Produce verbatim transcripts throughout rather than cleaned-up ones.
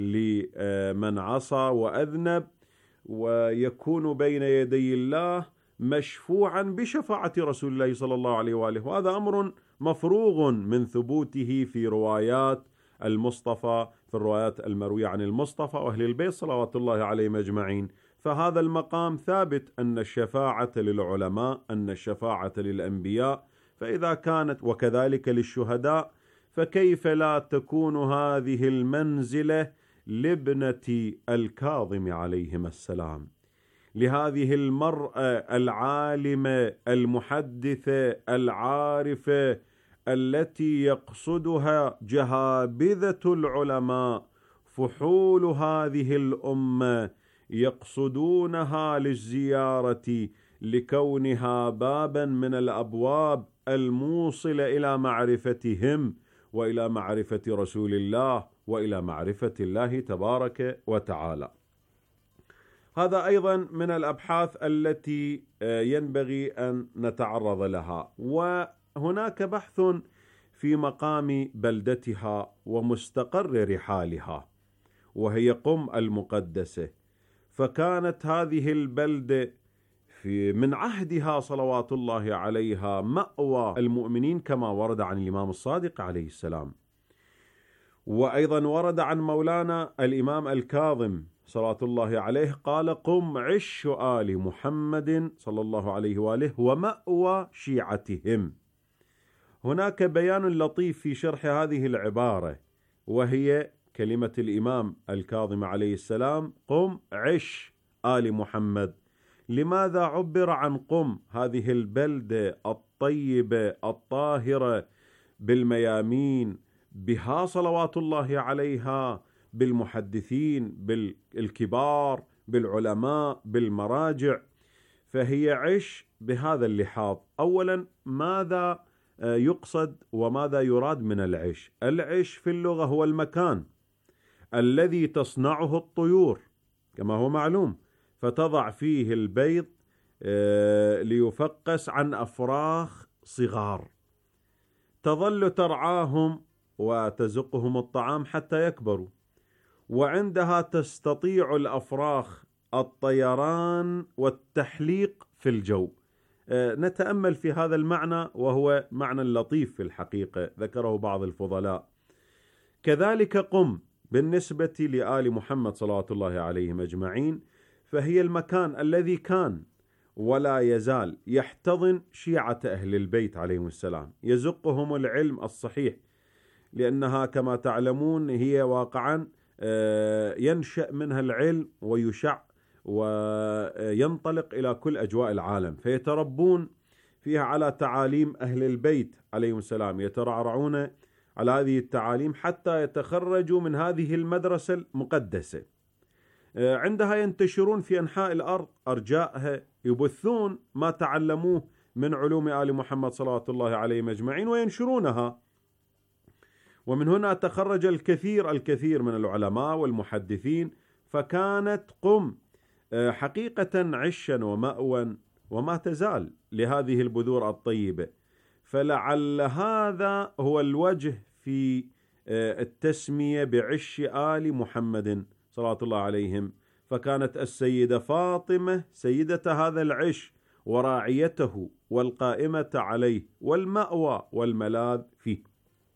لمن عصى وأذنب، ويكون بين يدي الله مشفوعا بشفاعة رسول الله صلى الله عليه وآله، وهذا أمر مفروغ من ثبوته في روايات المصطفى، في الروايات المروية عن المصطفى وأهل البيت صلوات الله عليهم أجمعين. فهذا المقام ثابت، أن الشفاعة للعلماء، أن الشفاعة للأنبياء، فإذا كانت وكذلك للشهداء، فكيف لا تكون هذه المنزلة لابنة الكاظم عليهما السلام، لهذه المرأة العالمة المحدثة العارفة التي يقصدها جهابذة العلماء، فحول هذه الأمة يقصدونها للزيارة لكونها بابا من الأبواب الموصلة إلى معرفتهم وإلى معرفة رسول الله وإلى معرفة الله تبارك وتعالى. هذا أيضا من الأبحاث التي ينبغي أن نتعرض لها. وهناك بحث في مقام بلدتها ومستقر رحالها، وهي قم المقدسة. فكانت هذه البلدة في من عهدها صلوات الله عليها مأوى المؤمنين، كما ورد عن الإمام الصادق عليه السلام، وأيضا ورد عن مولانا الإمام الكاظم صلوات الله عليه قال: قم عش آل محمد صلى الله عليه وآله ومأوى شيعتهم. هناك بيان لطيف في شرح هذه العبارة، وهي كلمة الإمام الكاظم عليه السلام: قم عش آل محمد. لماذا عبر عن قم، هذه البلدة الطيبة الطاهرة بالميامين، بها صلوات الله عليها، بالمحدثين بالكبار، بالعلماء، بالمراجع، فهي عش بهذا اللحاظ. أولا، ماذا يقصد وماذا يراد من العش؟ العش في اللغة هو المكان الذي تصنعه الطيور كما هو معلوم، فتضع فيه البيض ليفقس عن أفراخ صغار، تظل ترعاهم وتزقهم الطعام حتى يكبروا، وعندها تستطيع الأفراخ الطيران والتحليق في الجو. نتأمل في هذا المعنى، وهو معنى لطيف في الحقيقة ذكره بعض الفضلاء. كذلك قم بالنسبة لآل محمد صلوات الله عليهم أجمعين، فهي المكان الذي كان ولا يزال يحتضن شيعة أهل البيت عليهم السلام، يزقهم العلم الصحيح، لأنها كما تعلمون هي واقعا ينشأ منها العلم ويشع وينطلق إلى كل أجواء العالم، فيتربون فيها على تعاليم أهل البيت عليهم السلام، يترعرعون على هذه التعاليم حتى يتخرجوا من هذه المدرسة المقدسة. عندها ينتشرون في أنحاء الأرض أرجائها، يبثون ما تعلموه من علوم آل محمد صلوات الله عليهم أجمعين وينشرونها، ومن هنا تخرج الكثير الكثير من العلماء والمحدثين. فكانت قم حقيقة عشا ومأوى وما تزال لهذه البذور الطيبة، فلعل هذا هو الوجه في التسمية بعش آل محمد صلوات الله عليهم. فكانت السيدة فاطمة سيدة هذا العش وراعيته والقائمة عليه والمأوى والملاذ فيه.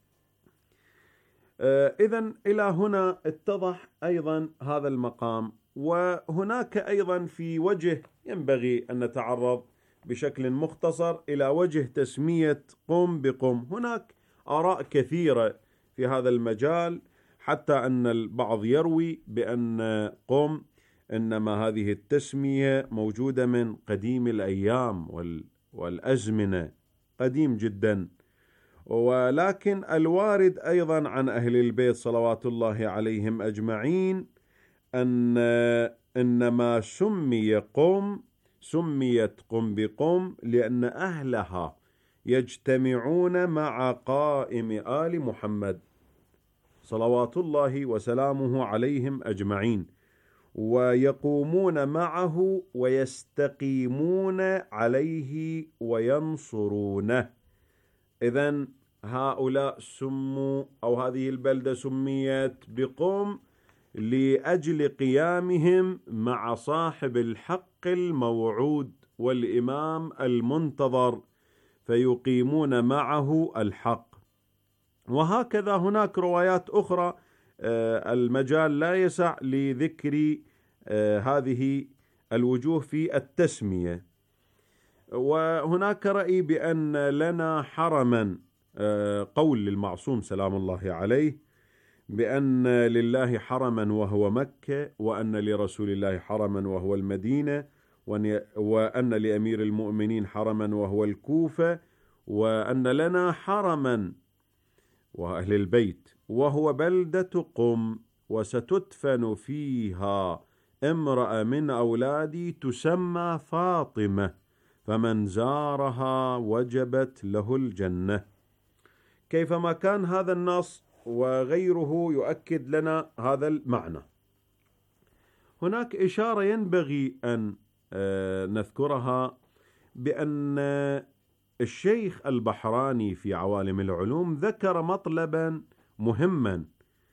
إذن إلى هنا اتضح أيضا هذا المقام. وهناك أيضا في وجه ينبغي أن نتعرض بشكل مختصر إلى وجه تسمية قم بقم. هناك آراء كثيرة في هذا المجال، حتى أن البعض يروي بأن قم إنما هذه التسمية موجودة من قديم الأيام والأزمنة، قديم جدا. ولكن الوارد أيضا عن أهل البيت صلوات الله عليهم أجمعين أن إنما سمي قم سميت قم بقم لأن أهلها يجتمعون مع قائم آل محمد صلوات الله وسلامه عليهم أجمعين، ويقومون معه ويستقيمون عليه وينصرونه. إذن هؤلاء سموا أو هذه البلدة سميت بقم لأجل قيامهم مع صاحب الحق الموعود والإمام المنتظر، فيقيمون معه الحق. وهكذا هناك روايات أخرى، المجال لا يسع لذكر هذه الوجوه في التسمية. وهناك رأي بأن لنا حرما، قول للمعصوم سلام الله عليه بأن لله حرما وهو مكة، وأن لرسول الله حرما وهو المدينة، وأن لأمير المؤمنين حرما وهو الكوفة، وأن لنا حرما وأهل البيت وهو بلدة قم، وستدفن فيها امرأة من أولادي تسمى فاطمة، فمن زارها وجبت له الجنة. كيفما كان هذا النص وغيره يؤكد لنا هذا المعنى. هناك إشارة ينبغي أن نذكرها، بأن الشيخ البحراني في عوالم العلوم ذكر مطلبا مهما،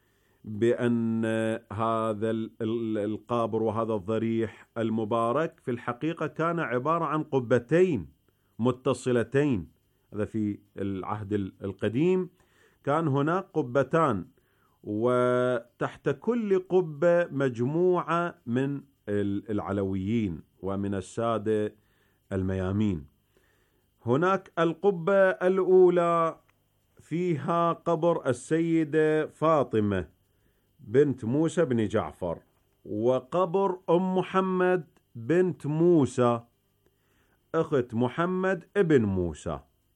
بأن هذا القابر وهذا الضريح المبارك في الحقيقة كان عبارة عن قبتين متصلتين. هذا في العهد القديم كان هناك قبتان، وتحت كل قبة مجموعة من العلويين ومن السادة الميامين. هناك القبة الأولى فيها قبر السيدة فاطمة بنت موسى بن جعفر، وقبر أم محمد بنت موسى أخت محمد ابن موسى،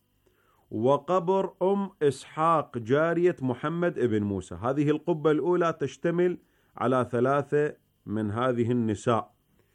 وقبر أم إسحاق جارية محمد ابن موسى. هذه القبة الأولى تشتمل على ثلاثة من هذه النساء.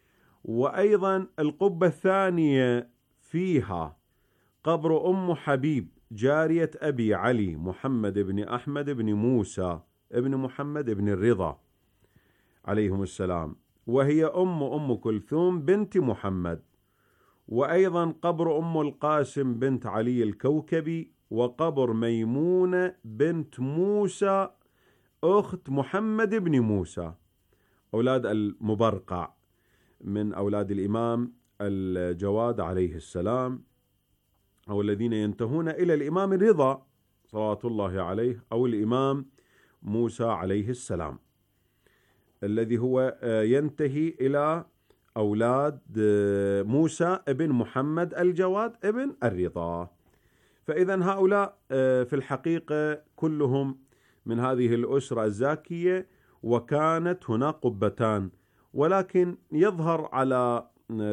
وأيضا القبة الثانية فيها قبر أم حبيب جارية أبي علي محمد بن أحمد بن موسى ابن محمد بن الرضا عليهم السلام، وهي أم أم كلثوم بنت محمد. وأيضا قبر أم القاسم بنت علي الكوكبي، وقبر ميمونة بنت موسى أخت محمد بن موسى، أولاد المبرقع من أولاد الإمام الجواد عليه السلام، أو الذين ينتهون إلى الإمام الرضا صلوات الله عليه، أو الإمام موسى عليه السلام، الذي هو ينتهي إلى أولاد موسى ابن محمد الجواد ابن الرضا. فإذا هؤلاء في الحقيقة كلهم من هذه الأسرة الزاكية، وكانت هناك قبتان. ولكن يظهر على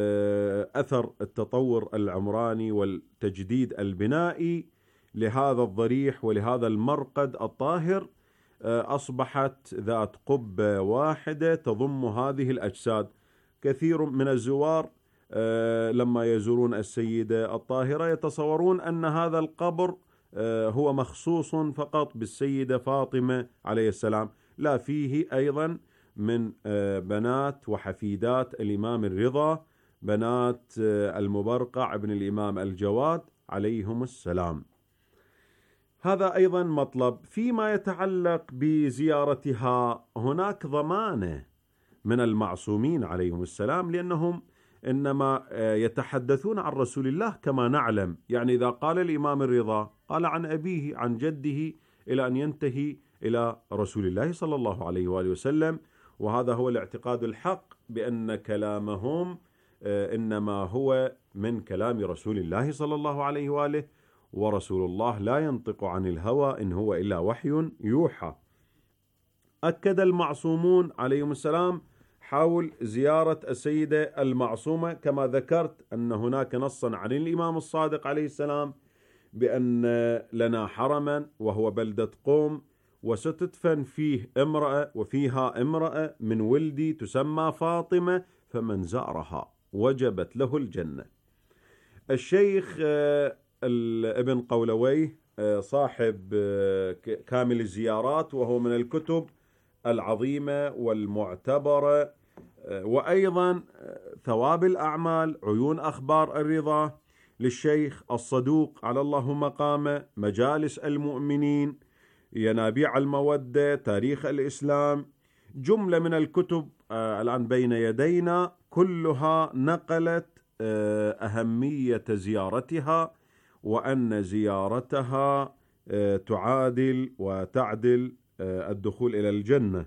أثر التطور العمراني والتجديد البنائي لهذا الضريح ولهذا المرقد الطاهر، أصبحت ذات قبة واحدة تضم هذه الأجساد. كثير من الزوار لما يزورون السيدة الطاهرة يتصورون أن هذا القبر هو مخصوص فقط بالسيدة فاطمة عليه السلام، لا، فيه أيضا من بنات وحفيدات الإمام الرضا، بنات المبرقع ابن الإمام الجواد عليهم السلام. هذا أيضا مطلب. فيما يتعلق بزيارتها، هناك ضمانة من المعصومين عليهم السلام، لأنهم إنما يتحدثون عن رسول الله كما نعلم. يعني إذا قال الإمام الرضا قال عن أبيه عن جده إلى أن ينتهي إلى رسول الله صلى الله عليه وآله وسلم. وهذا هو الاعتقاد الحق، بأن كلامهم إنما هو من كلام رسول الله صلى الله عليه وآله، ورسول الله لا ينطق عن الهوى إن هو إلا وحي يوحى. أكد المعصومون عليهم السلام حول زيارة السيدة المعصومة، كما ذكرت أن هناك نصا عن الإمام الصادق عليه السلام بأن لنا حرما وهو بلدة قوم، وستدفن فيه امرأة وفيها امرأة من ولدي تسمى فاطمة، فمن زارها وجبت له الجنة. الشيخ ابن قولويه صاحب كامل الزيارات، وهو من الكتب العظيمة والمعتبرة، وأيضا ثواب الأعمال عيون أخبار الرضا للشيخ الصدوق على الله مقامه، مجالس المؤمنين، ينابيع المودة، تاريخ الإسلام، جملة من الكتب الآن بين يدينا كلها نقلت أهمية زيارتها، وأن زيارتها تعادل وتعدل الدخول إلى الجنة.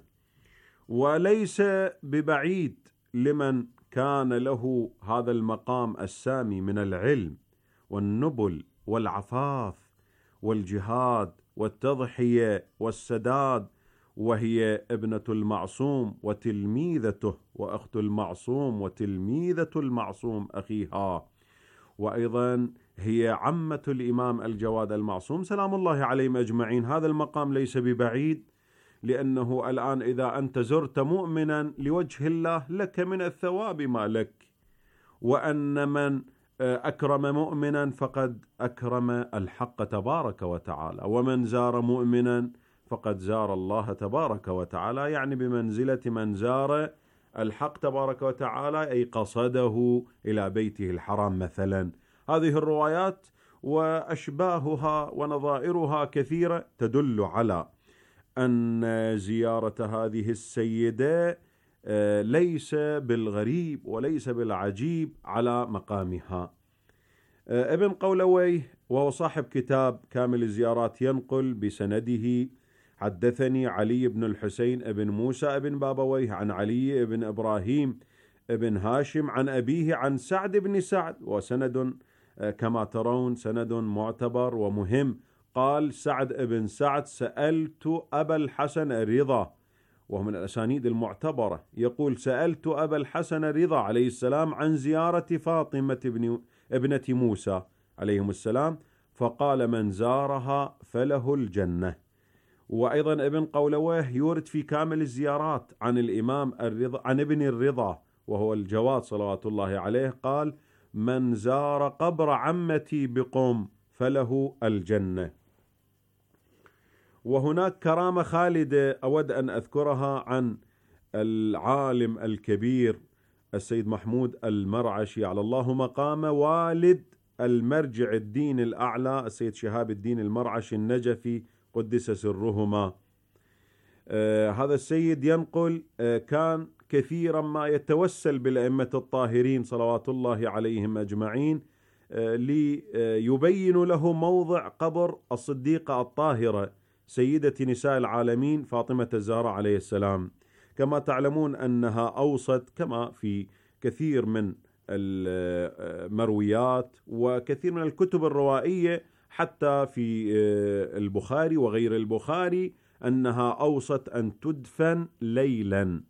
وليس ببعيد لمن كان له هذا المقام السامي من العلم والنبل والعفاف والجهاد والتضحية والسداد، وهي ابنة المعصوم وتلميذته وأخت المعصوم وتلميذة المعصوم أخيها، وأيضا هي عمة الإمام الجواد المعصوم سلام الله عليهم أجمعين. هذا المقام ليس ببعيد، لأنه الآن إذا أنت زرت مؤمنا لوجه الله لك من الثواب ما لك، وأن من أكرم مؤمنا فقد أكرم الحق تبارك وتعالى، ومن زار مؤمنا فقد زار الله تبارك وتعالى، يعني بمنزلة من زار الحق تبارك وتعالى، أي قصده إلى بيته الحرام مثلا. هذه الروايات وأشباهها ونظائرها كثيرة تدل على أن زيارة هذه السيدة ليس بالغريب وليس بالعجيب على مقامها. ابن قولويه وهو صاحب كتاب كامل الزيارات ينقل بسنده: حدثني علي بن الحسين بن موسى بن بابويه عن علي بن إبراهيم بن هاشم عن أبيه عن سعد بن سعد، وسند كما ترون سند معتبر ومهم. قال سعد بن سعد: سألت أبا الحسن الرضا، وهو من الأسانيد المعتبرة، يقول: سألت أبا الحسن الرضا عليه السلام عن زيارة فاطمة ابن ابنة موسى عليهم السلام، فقال: من زارها فله الجنة. وأيضا ابن قولويه يورد في كامل الزيارات عن الإمام الرضا عن ابن الرضا وهو الجواد صلوات الله عليه، قال: من زار قبر عمتي بقم فله الجنة. وهناك كرامة خالدة أود أن أذكرها عن العالم الكبير السيد محمود المرعشي على الله مقامه، والد المرجع الدين الأعلى السيد شهاب الدين المرعشي النجفي قدس سرهما. آه هذا السيد ينقل آه كان كثيرا ما يتوسل بالأئمة الطاهرين صلوات الله عليهم أجمعين آه ليبين له موضع قبر الصديقة الطاهرة سيدة نساء العالمين فاطمة الزهراء عليه السلام. كما تعلمون أنها أوصت كما في كثير من المرويات وكثير من الكتب الروائية حتى في البخاري وغير البخاري أنها أوصت أن تدفن ليلا،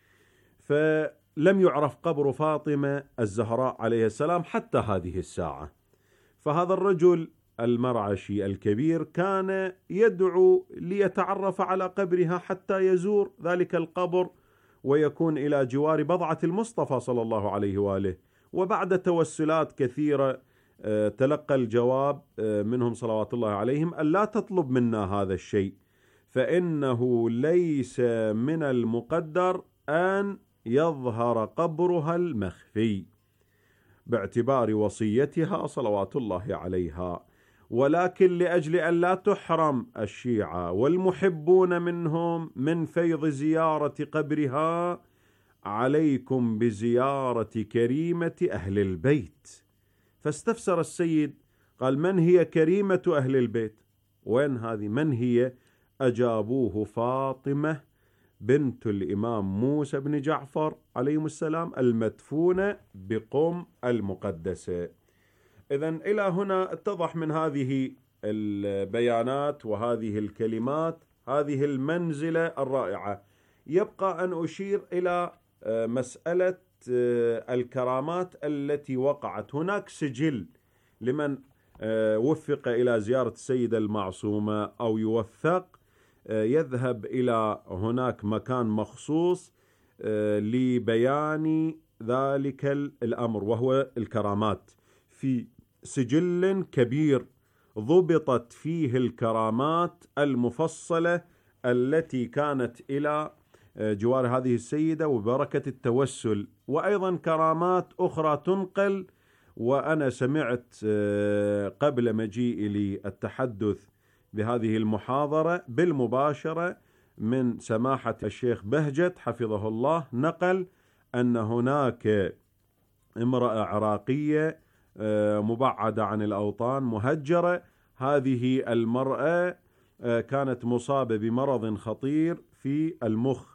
فلم يعرف قبر فاطمة الزهراء عليه السلام حتى هذه الساعة. فهذا الرجل المرعشي الكبير كان يدعو ليتعرف على قبرها حتى يزور ذلك القبر ويكون إلى جوار بضعة المصطفى صلى الله عليه وآله. وبعد توسلات كثيرة تلقى الجواب منهم صلوات الله عليهم أن لا تطلب منا هذا الشيء، فإنه ليس من المقدر أن يظهر قبرها المخفي باعتبار وصيتها صلوات الله عليها، ولكن لأجل أن لا تحرم الشيعة والمحبون منهم من فيض زيارة قبرها عليكم بزيارة كريمة أهل البيت. فاستفسر السيد قال: من هي كريمة أهل البيت؟ وين هذه؟ من هي؟ أجابوه: فاطمة بنت الإمام موسى بن جعفر عليهم السلام المدفونة بقم المقدسة. إذن إلى هنا اتضح من هذه البيانات وهذه الكلمات هذه المنزلة الرائعة. يبقى أن أشير إلى مسألة الكرامات التي وقعت. هناك سجل لمن وفق إلى زيارة السيدة المعصومة أو يوفق يذهب إلى هناك مكان مخصوص لبيان ذلك الأمر وهو الكرامات. في سجل كبير ضبطت فيه الكرامات المفصلة التي كانت إلى جوار هذه السيدة وبركة التوسل، وأيضا كرامات أخرى تنقل. وأنا سمعت قبل مجيئي للتحدث بهذه المحاضرة بالمباشرة من سماحة الشيخ بهجت حفظه الله نقل أن هناك امرأة عراقية مبعدة عن الأوطان مهجرة، هذه المرأة كانت مصابة بمرض خطير في المخ،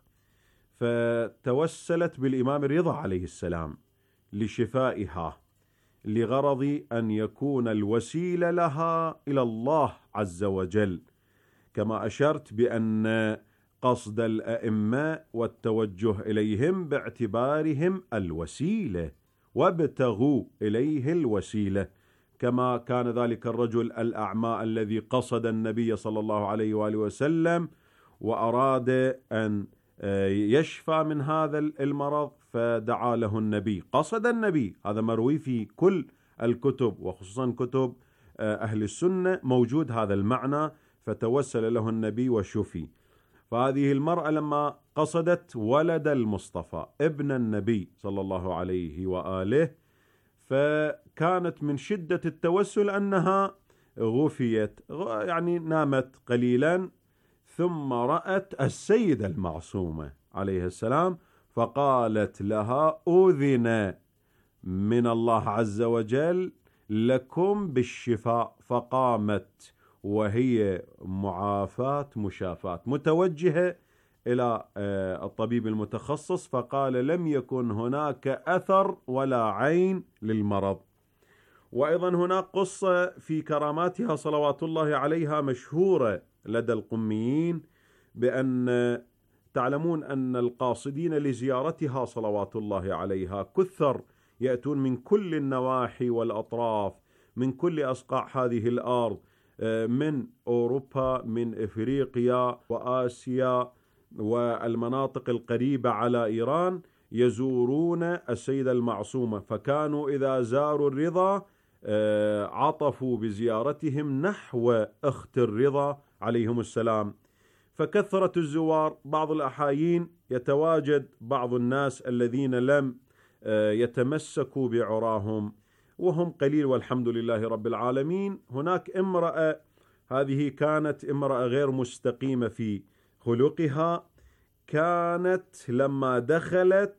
فتوسلت بالإمام الرضا عليه السلام لشفائها لغرض أن يكون الوسيلة لها إلى الله عز وجل، كما أشرت بأن قصد الأئمة والتوجه إليهم باعتبارهم الوسيلة، وابتغوا إليه الوسيلة، كما كان ذلك الرجل الأعمى الذي قصد النبي صلى الله عليه وآله وسلم وأراد أن يشفى من هذا المرض، فدعا له النبي، قصد النبي، هذا مروي في كل الكتب وخصوصا كتب أهل السنة موجود هذا المعنى، فتوسل له النبي وشفي. فهذه المرأة لما قصدت ولد المصطفى ابن النبي صلى الله عليه وآله، فكانت من شدة التوسل أنها غفيت، يعني نامت قليلا، ثم رأت السيدة المعصومة عليه السلام فقالت لها أذن من الله عز وجل لكم بالشفاء، فقامت وهي معافاة مشافاة متوجهة إلى الطبيب المتخصص، فقال لم يكن هناك أثر ولا عين للمرض. وأيضا هناك قصة في كراماتها صلوات الله عليها مشهورة لدى القميين، بأن تعلمون أن القاصدين لزيارتها صلوات الله عليها كثر، يأتون من كل النواحي والأطراف، من كل أصقاع هذه الأرض، من أوروبا، من إفريقيا وآسيا والمناطق القريبة على إيران، يزورون السيدة المعصومة، فكانوا إذا زاروا الرضا عطفوا بزيارتهم نحو أخت الرضا عليهم السلام، فكثرة الزوار. بعض الأحايين يتواجد بعض الناس الذين لم يتمسكوا بعراهم وهم قليل والحمد لله رب العالمين. هناك امرأة، هذه كانت امرأة غير مستقيمة في خلقها، كانت لما دخلت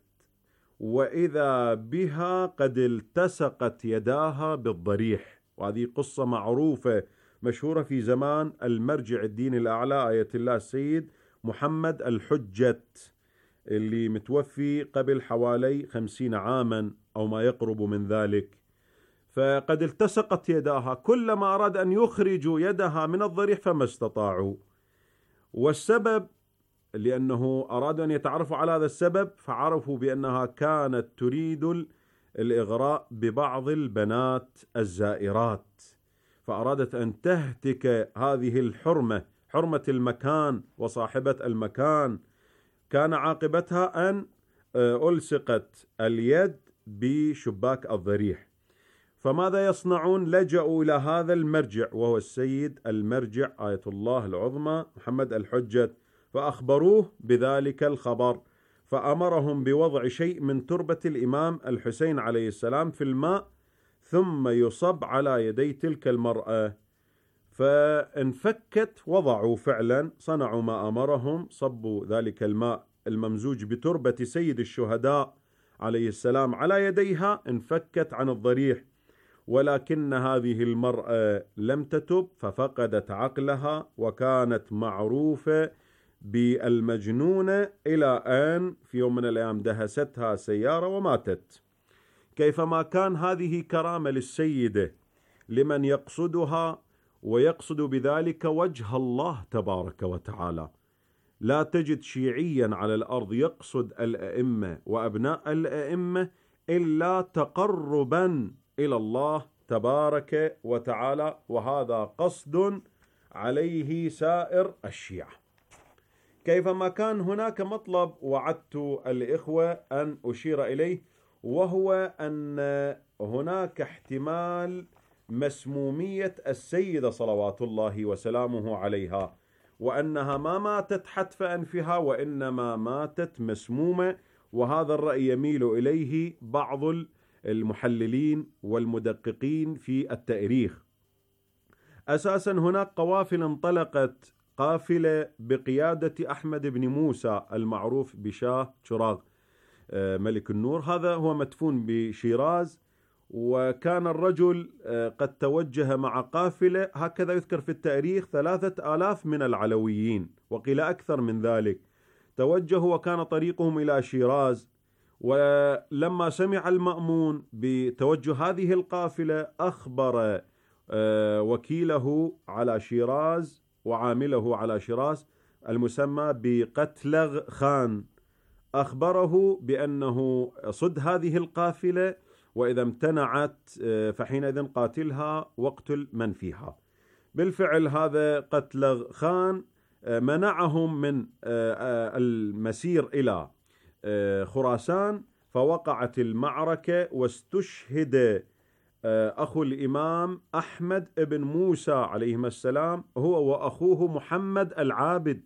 وإذا بها قد التصقت يداها بالضريح، وهذه قصة معروفة مشهورة في زمان المرجع الدين الأعلى آية الله السيد محمد الحجت، اللي متوفي قبل حوالي خمسين عاما أو ما يقرب من ذلك. فقد التصقت يداها، كلما أراد أن يخرجوا يدها من الضريح فما استطاعوا، والسبب لأنه أرادوا أن يتعرفوا على هذا السبب، فعرفوا بأنها كانت تريد الإغراء ببعض البنات الزائرات، فأرادت أن تهتك هذه الحرمة، حرمة المكان وصاحبة المكان. كان عاقبتها أن ألصقت اليد بشباك الضريح. فماذا يصنعون؟ لجأوا إلى هذا المرجع وهو السيد المرجع آية الله العظمى محمد الحجت، فأخبروه بذلك الخبر، فأمرهم بوضع شيء من تربة الإمام الحسين عليه السلام في الماء ثم يصب على يدي تلك المرأة، فانفكت. وضعوا فعلا، صنعوا ما أمرهم، صبوا ذلك الماء الممزوج بتربة سيد الشهداء عليه السلام على يديها، انفكت عن الضريح، ولكن هذه المرأة لم تتب ففقدت عقلها، وكانت معروفة بالمجنونة إلى أن في يوم من الأيام دهستها سيارة وماتت. كيفما كان هذه كرامة للسيدة لمن يقصدها ويقصد بذلك وجه الله تبارك وتعالى. لا تجد شيعيا على الأرض يقصد الأئمة وأبناء الأئمة إلا تقربا إلى الله تبارك وتعالى، وهذا قصد عليه سائر الشيعة. كيفما كان هناك مطلب وعدت الإخوة أن أشير إليه، وهو أن هناك احتمال مسمومية السيدة صلوات الله وسلامه عليها، وأنها ما ماتت حتف أنفها وإنما ماتت مسمومة، وهذا الرأي يميل إليه بعض المحللين والمدققين في التاريخ. أساسا هناك قوافل انطلقت قافلة بقيادة أحمد بن موسى المعروف بشاه شراغ ملك النور. هذا هو مدفون بشيراز، وكان الرجل قد توجه مع قافلة، هكذا يذكر في التاريخ، ثلاثة آلاف من العلويين، وقيل أكثر من ذلك، توجهوا وكان طريقهم إلى شيراز. ولما سمع المأمون بتوجه هذه القافلة أخبر وكيله على شيراز وعامله على شيراز المسمى بقتلغ خان، أخبره بأنه صد هذه القافلة، وإذا امتنعت فحينئذ قاتلها واقتل من فيها. بالفعل هذا قتلغ خان منعهم من المسير إلى خراسان، فوقعت المعركة واستشهد أخو الإمام أحمد بن موسى عليهما السلام هو وأخوه محمد العابد،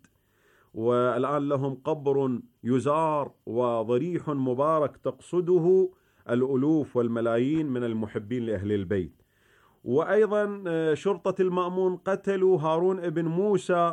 والآن لهم قبر يزار وضريح مبارك تقصده الألوف والملايين من المحبين لأهل البيت. وأيضا شرطة المأمون قتلوا هارون بن موسى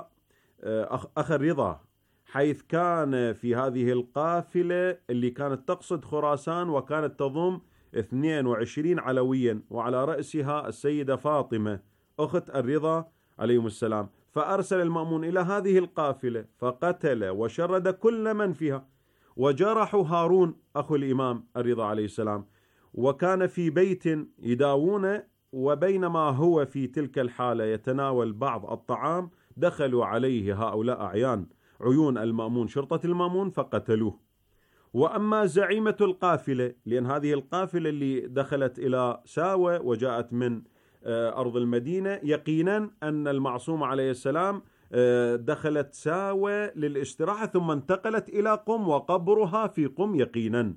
أخ الرضا، حيث كان في هذه القافلة اللي كانت تقصد خراسان، وكانت تضم اثنين وعشرين علويا، وعلى رأسها السيدة فاطمة أخت الرضا عليهم السلام. فأرسل المأمون إلى هذه القافلة فقتل وشرد كل من فيها، وجرحوا هارون أخو الإمام الرضا عليه السلام، وكان في بيت يداوون، وبينما هو في تلك الحالة يتناول بعض الطعام دخلوا عليه هؤلاء أعيان عيون المأمون شرطة المأمون فقتلوه. وأما زعيمة القافلة، لأن هذه القافلة اللي دخلت إلى ساوة وجاءت من أرض المدينة، يقينا أن المعصوم عليه السلام دخلت ساوة للاستراحة ثم انتقلت إلى قم، وقبرها في قم يقينا.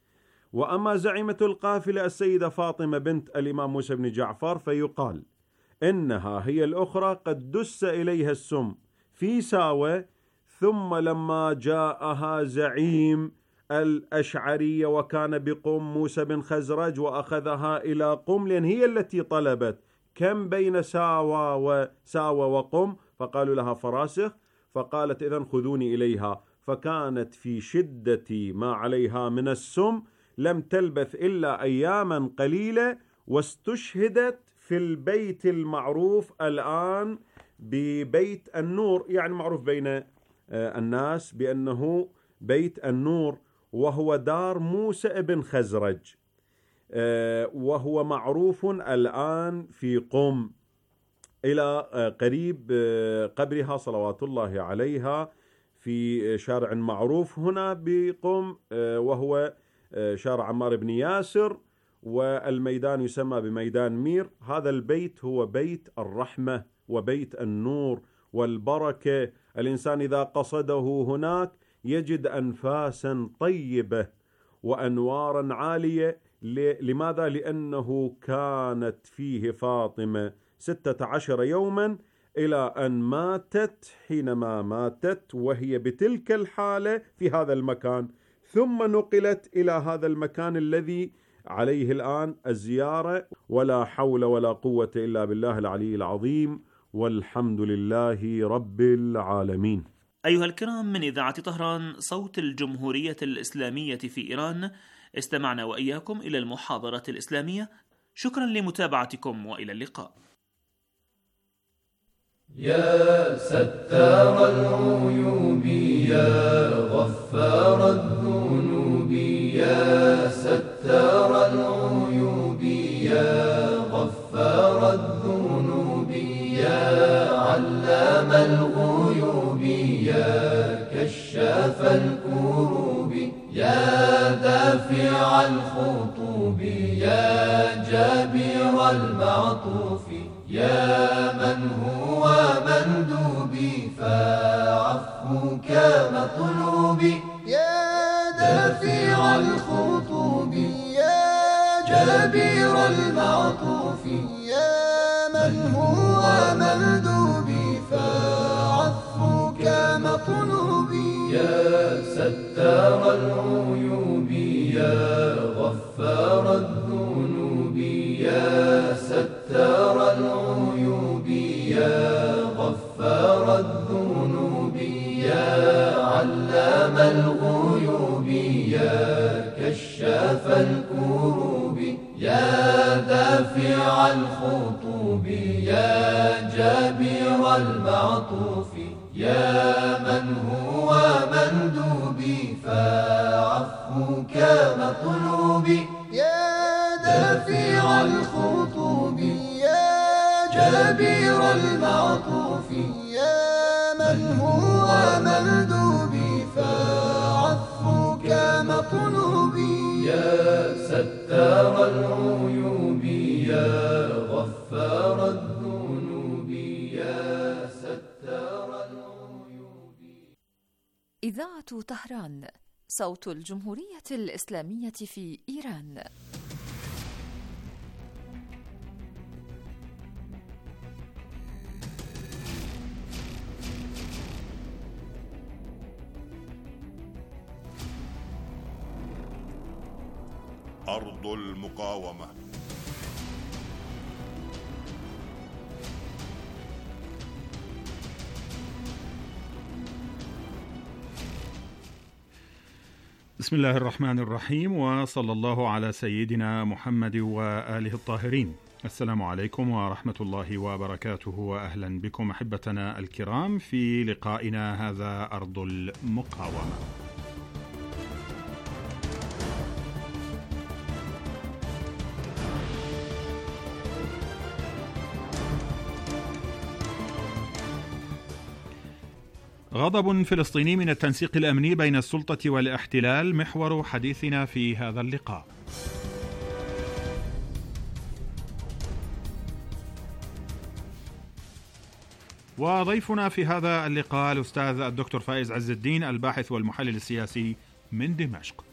وأما زعيمة القافلة السيدة فاطمة بنت الإمام موسى بن جعفر، فيقال إنها هي الأخرى قد دس إليها السم في ساوة، ثم لما جاءها زعيم الأشعرية وكان بقم موسى بن خزرج وأخذها إلى قم، لأن هي التي طلبت كم بين ساوى وساوى وقم، فقالوا لها فراسخ، فقالت إذن خذوني إليها. فكانت في شدة ما عليها من السم، لم تلبث إلا أياما قليلة واستشهدت في البيت المعروف الآن ببيت النور، يعني معروف بين الناس بأنه بيت النور، وهو دار موسى بن خزرج، وهو معروف الآن في قم إلى قريب قبرها صلوات الله عليها، في شارع معروف هنا بقم وهو شارع عمار بن ياسر، والميدان يسمى بميدان مير. هذا البيت هو بيت الرحمة وبيت النور والبركة. الإنسان إذا قصده هناك يجد أنفاسا طيبة وأنوارا عالية. لماذا؟ لأنه كانت فيه فاطمة ستة عشر يوما إلى أن ماتت. حينما ماتت وهي بتلك الحالة في هذا المكان، ثم نقلت إلى هذا المكان الذي عليه الآن الزيارة. ولا حول ولا قوة إلا بالله العلي العظيم، والحمد لله رب العالمين. أيها الكرام، من إذاعة طهران صوت الجمهورية الإسلامية في إيران، استمعنا وإياكم إلى المحاضرة الإسلامية. شكرا لمتابعتكم وإلى اللقاء. يا ستار العيوب يا غفار الذنوب، يا ستار العيوب يا غفار الذنوب، يا علام الغيوب يا كشاف الكروب، يا دافع الخطوب يا جابر المعطوف، يا من هو مندوبي فعفوك مطلوبي، يا دافع الخطوب يا جابر المعطوف، يا من هو مندوبي فعفوك مطلوبي، يا ستار العيوب يا غفار الذنوب، يا ستار العيوب يا غفار الذنوب. يا كشاف الكروب يا دافع الخطوب يا جابر المعطوف يا من هو مندوبي فعفوك مطلوبي يا دافع الخطوب يا جابر المعطوف يا من هو مندوبي فعفوك مطلوبي يا ستار العيوب يا غفار الذنوب يا ستار العيوب. إذاعة طهران، صوت الجمهورية الإسلامية في إيران. أرض المقاومة. بسم الله الرحمن الرحيم، وصلى الله على سيدنا محمد وآله الطاهرين. السلام عليكم ورحمة الله وبركاته، وأهلا بكم أحبتنا الكرام في لقائنا هذا أرض المقاومة. غضب فلسطيني من التنسيق الأمني بين السلطة والاحتلال محور حديثنا في هذا اللقاء. وضيفنا في هذا اللقاء الأستاذ الدكتور فايز عز الدين، الباحث والمحلل السياسي من دمشق.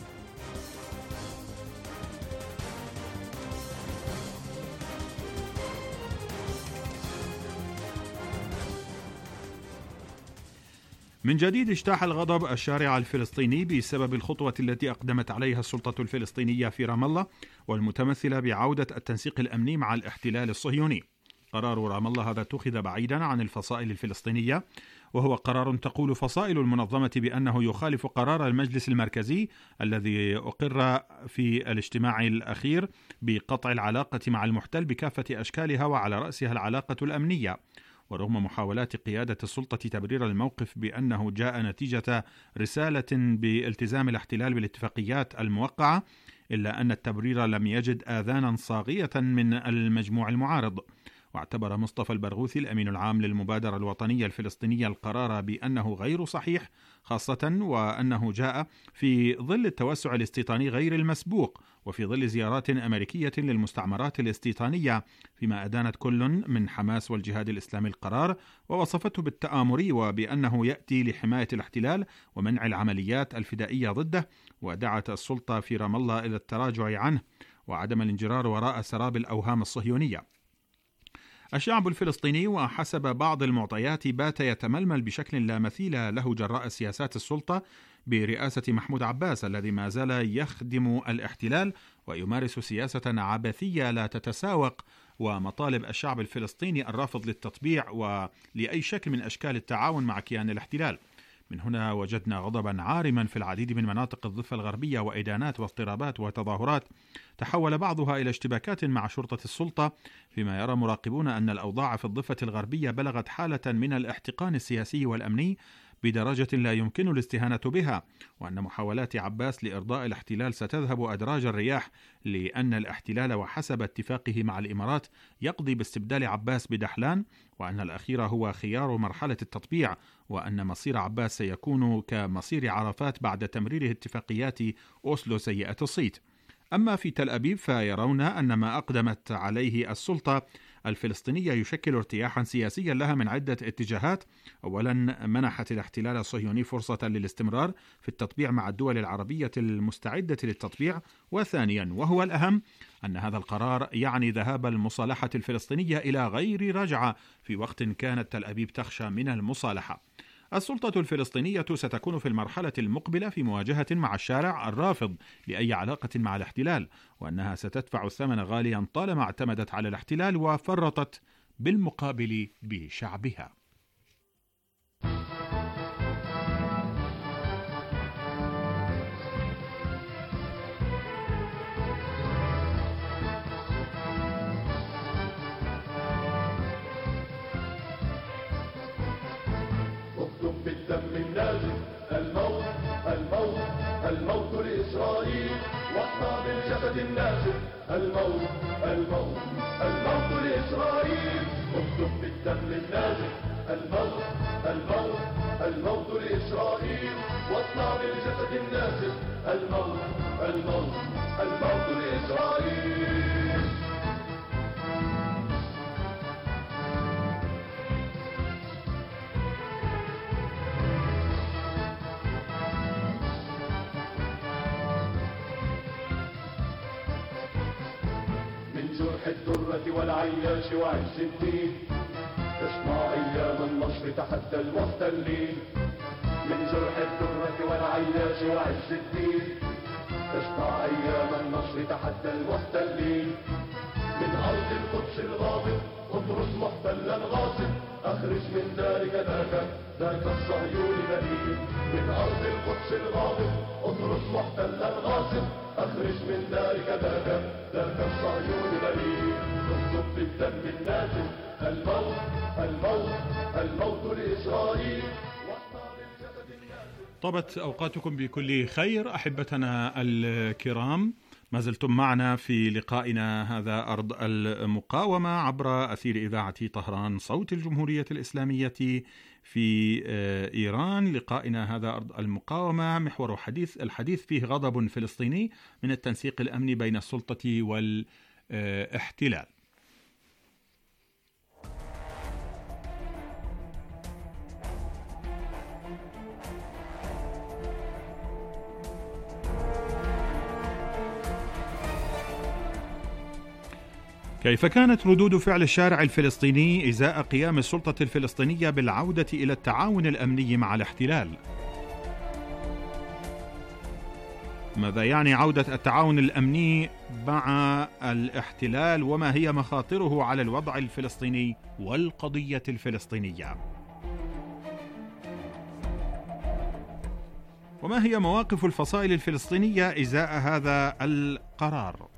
من جديد اجتاح الغضب الشارع الفلسطيني بسبب الخطوة التي أقدمت عليها السلطة الفلسطينية في رام الله، والمتمثلة بعودة التنسيق الأمني مع الاحتلال الصهيوني. قرار رام الله هذا اتخذ بعيدا عن الفصائل الفلسطينية، وهو قرار تقول فصائل المنظمة بأنه يخالف قرار المجلس المركزي الذي أقر في الاجتماع الأخير بقطع العلاقة مع المحتل بكافة أشكالها وعلى رأسها العلاقة الأمنية. ورغم محاولات قيادة السلطة تبرير الموقف بأنه جاء نتيجة رسالة بالتزام الاحتلال بالاتفاقيات الموقعة، إلا أن التبرير لم يجد آذانا صاغية من المجموع المعارض. واعتبر مصطفى البرغوثي الأمين العام للمبادرة الوطنية الفلسطينية القرار بأنه غير صحيح، خاصة وأنه جاء في ظل التوسع الاستيطاني غير المسبوق وفي ظل زيارات أمريكية للمستعمرات الاستيطانية، فيما أدانت كل من حماس والجهاد الإسلامي القرار ووصفته بالتآمري وبأنه يأتي لحماية الاحتلال ومنع العمليات الفدائية ضده، ودعت السلطة في رام الله إلى التراجع عنه وعدم الانجرار وراء سراب الأوهام الصهيونية. الشعب الفلسطيني وحسب بعض المعطيات بات يتململ بشكل لا مثيل له جراء سياسات السلطة برئاسة محمود عباس الذي ما زال يخدم الاحتلال ويمارس سياسة عبثية لا تتساوق ومطالب الشعب الفلسطيني الرافض للتطبيع ولأي شكل من أشكال التعاون مع كيان الاحتلال. من هنا وجدنا غضبا عارما في العديد من مناطق الضفة الغربية وإدانات واضطرابات وتظاهرات تحول بعضها إلى اشتباكات مع شرطة السلطة، فيما يرى مراقبون أن الأوضاع في الضفة الغربية بلغت حالة من الاحتقان السياسي والأمني بدرجة لا يمكن الاستهانة بها، وأن محاولات عباس لإرضاء الاحتلال ستذهب أدراج الرياح، لأن الاحتلال وحسب اتفاقه مع الإمارات يقضي باستبدال عباس بدحلان، وأن الأخير هو خيار مرحلة التطبيع، وأن مصير عباس سيكون كمصير عرفات بعد تمريره اتفاقيات أوسلو سيئة الصيت. أما في تل أبيب فيرون أن ما أقدمت عليه السلطة الفلسطينية يشكل ارتياحا سياسيا لها من عدة اتجاهات. أولا، منحت الاحتلال الصهيوني فرصة للاستمرار في التطبيع مع الدول العربية المستعدة للتطبيع. وثانيا وهو الأهم، أن هذا القرار يعني ذهاب المصالحة الفلسطينية إلى غير رجعة في وقت كانت تل أبيب تخشى من المصالحة. السلطة الفلسطينية ستكون في المرحلة المقبلة في مواجهة مع الشارع الرافض لأي علاقة مع الاحتلال، وأنها ستدفع الثمن غاليا طالما اعتمدت على الاحتلال وفرطت بالمقابل بشعبها. النازل الموت الموت الموت لإسرائيل واصنع بالجسد النازل الموت الموت الموت لإسرائيل اكتب بالدم النازل الموت الموت الموت لإسرائيل واصنع بالجسد النازل الموت الموت الموت لإسرائيل. من جرح الدرة والعياش وعز الدين تصنع أيام النصر تحدى المحتلين. من جرح الدرة والعياش وعز الدين تصنع أيام النصر تحدى المحتلين. من أرض القدس الغاضب اطرد محتلا غاصب أخرج من ذلك ذاك ذاك الصهيوني دليل. من أرض القدس الغاضب اطرد محتلا غاصب أخرج من ذلك ذاك ذاك الصهيوني دليل. اكتب بالدم النازل الموت الموت الموت لإسرائيل. طابت أوقاتكم بكل خير أحبتنا الكرام، ما زلتم معنا في لقائنا هذا أرض المقاومة عبر أثير إذاعة طهران صوت الجمهورية الإسلامية في إيران. لقائنا هذا أرض المقاومة محور حديث الحديث فيه غضب فلسطيني من التنسيق الأمني بين السلطة والاحتلال. كيف كانت ردود فعل الشارع الفلسطيني إزاء قيام السلطة الفلسطينية بالعودة إلى التعاون الأمني مع الاحتلال؟ ماذا يعني عودة التعاون الأمني مع الاحتلال، وما هي مخاطره على الوضع الفلسطيني والقضية الفلسطينية؟ وما هي مواقف الفصائل الفلسطينية إزاء هذا القرار؟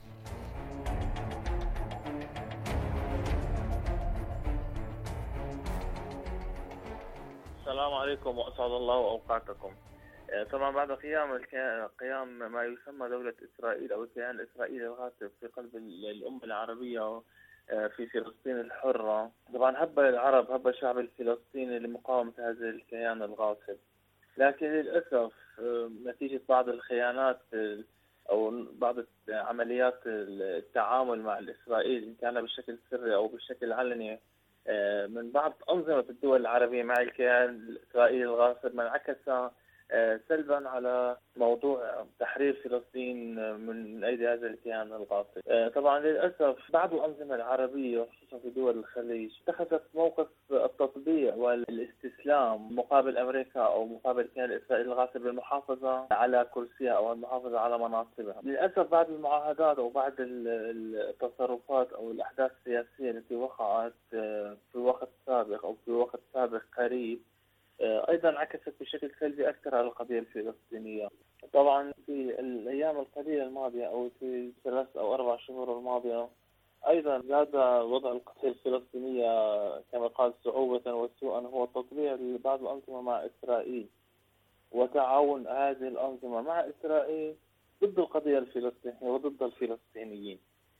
السلام عليكم وأسعد الله أوقاتكم. طبعا بعد قيام قيام ما يسمى دولة إسرائيل أو الكيان الإسرائيلي الغاصب في قلب الأمة العربية في فلسطين الحرة، طبعا هب العرب هب الشعب الفلسطيني لمقاومة هذا الكيان الغاصب، لكن للأسف نتيجة بعض الخيانات أو بعض عمليات التعامل مع الإسرائيل إن كان بشكل سري أو بشكل علني من بعض أنظمة الدول العربية مع الكيان الإسرائيلي الغاصب، ما انعكس سلبا على موضوع تحرير فلسطين من أيدي هذا الكيان الغاصب. طبعا للأسف بعض الأنظمة العربية خصوصا في دول الخليج اتخذت موقف التطبيع والاستسلام مقابل أمريكا أو مقابل الكيان الإسرائيلي الغاصب للمحافظة على كرسيها أو المحافظة على مناصبها. للأسف بعد المعاهدات أو بعد التصرفات أو الأحداث السياسية التي وقعت في وقت سابق أو في وقت سابق قريب أيضا انعكست بشكل سلبي أكثر على القضية الفلسطينية. طبعا في الأيام القليلة الماضية أو في ثلاث أو أربع شهور الماضية أيضا زاد وضع القضية الفلسطينية كما قال صعوبة وسوءا هو تطبيع لبعض الأنظمة مع إسرائيل وتعاون هذه الأنظمة مع إسرائيل ضد القضية الفلسطينية وضد الفلسطينيين